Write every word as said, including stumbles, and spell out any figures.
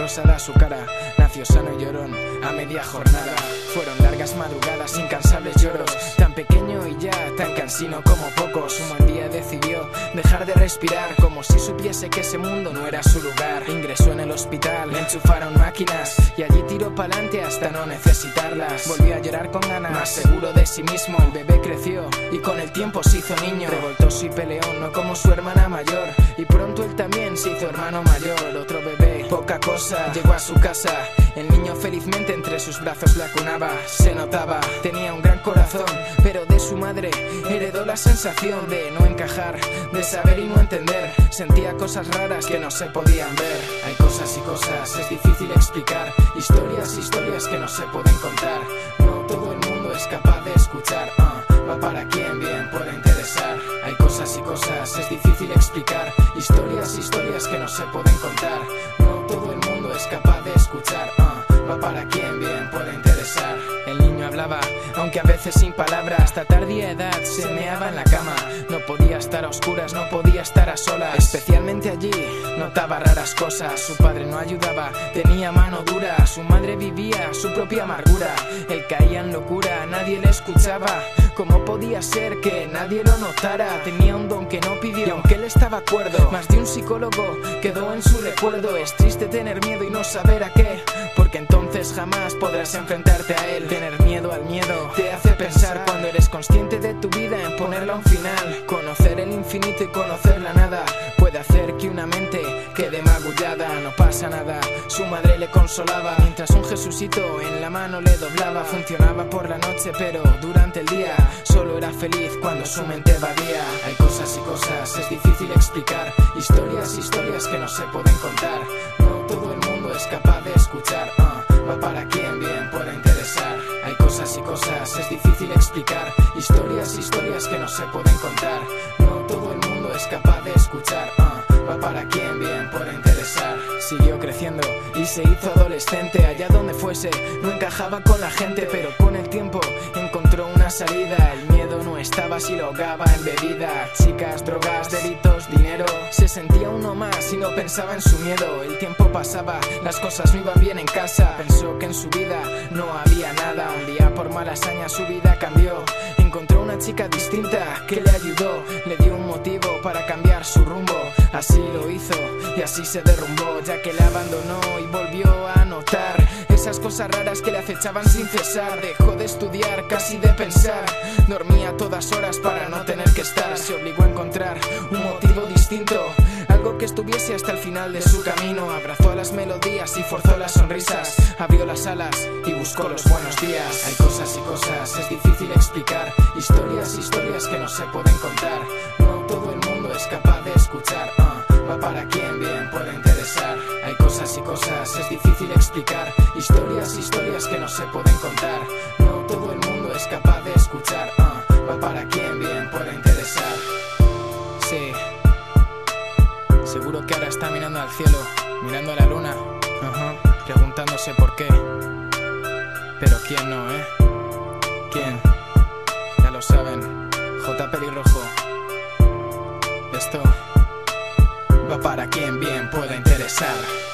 rosada su cara. Nació sano y llorón a media jornada. Fueron largas madrugadas, incansables lloros. Tan pequeño y ya tan cansino como pocos. Un buen día decidió dejar de respirar, como si supiese que ese mundo no era su lugar. Ingresó en el hospital, le enchufaron máquinas y allí tiró pa'lante hasta no necesitarlas. Volvió a llorar con ganas, más seguro de sí mismo. El bebé creció y con el tiempo se hizo niño. Revoltoso y peleón, no como su hermana mayor. Y pronto él también se hizo hermano mayor. El otro bebé, poca cosa, llegó a su casa. El niño felizmente entre sus brazos la acunaba. Se notaba, tenía un gran corazón, pero de su madre heredó la sensación de no encajar, de saber y no entender. Sentía cosas raras que no se podían ver. Hay cosas y cosas, es difícil explicar. Historias, historias que no se pueden contar. No todo el mundo es capaz de escuchar. uh, Va para quien bien pueda interesar. Hay cosas y cosas, es difícil explicar. Historias, historias que no se pueden contar. No todo el mundo es capaz de escuchar. uh, Va para quien bien pueda interesar. El niño hablaba, aunque a veces sin palabras. Hasta tardía edad se meaba en la cama. No podía estar a oscuras, no podía estar a solas. Especialmente allí notaba raras cosas. Su padre no ayudaba, tenía mano dura. Su madre vivía su propia amargura. Él caía en locura, nadie le escuchaba. ¿Cómo podía ser que nadie lo notara? Tenía un don que no pidió, y aunque él estaba cuerdo, más de un psicólogo quedó en su recuerdo. Es triste tener miedo y no saber a qué, porque entonces jamás podrás enfrentarte a él. Tener miedo al miedo te hace pensar, cuando eres consciente de tu vida, en ponerla a un final. Conocer el infinito y conocer la nada puede hacer que una mente quede magullada. No pasa nada, su madre le consolaba, mientras un Jesucito en la mano le doblaba. Funcionaba por la noche, pero durante el día solo era feliz cuando su mente evadía. Hay cosas y cosas, es difícil explicar. Historias, historias que no se pueden contar. No todo el mundo es capaz de escuchar. uh, Va para quien bien pueda interesar. Hay cosas y cosas, es difícil explicar. Historias, historias que no se pueden contar. No todo el mundo es capaz de escuchar. uh, Va para quien bien pueda interesar. Siguió creciendo y se hizo adolescente. Allá donde fuese no encajaba con la gente, pero con el tiempo encontró una salida. El miedo no estaba si lo ahogaba en bebida. Chicas, drogas, delitos, dinero. Se sentía uno más y no pensaba en su miedo. El tiempo pasaba, las cosas no iban bien en casa. Pensó que en su vida no había nada. Un día por mala hazaña su vida cambió. Encontró una chica distinta que le ayudó. Le dio un motivo para cambiar su rumbo. Así lo hizo y así se derrumbó, ya que la abandonó y volvió a notar esas cosas raras que le acechaban sin cesar. Dejó de estudiar, casi de pensar. Dormía a todas horas para no tener que estar. Se obligó a encontrar un motivo distinto, algo que estuviese hasta el final de su camino. Abrazó a las melodías y forzó las sonrisas. Abrió las alas y buscó los buenos días. Hay cosas y cosas, es difícil explicar. Historias, historias que no se pueden contar. No todo el mundo es capaz de escuchar. uh, Va para quien bien pueda interesar. Hay cosas y cosas, es difícil explicar. Historias, historias que no se pueden contar. No todo el mundo es capaz de escuchar. uh, Va para quien bien pueda interesar. Sí, seguro que ahora está mirando al cielo, mirando a la luna, uh-huh, preguntándose por qué. Pero quién no, ¿eh? ¿Quién? Ya lo saben, J. Pelirrojo. Esto va para quien bien pueda interesar.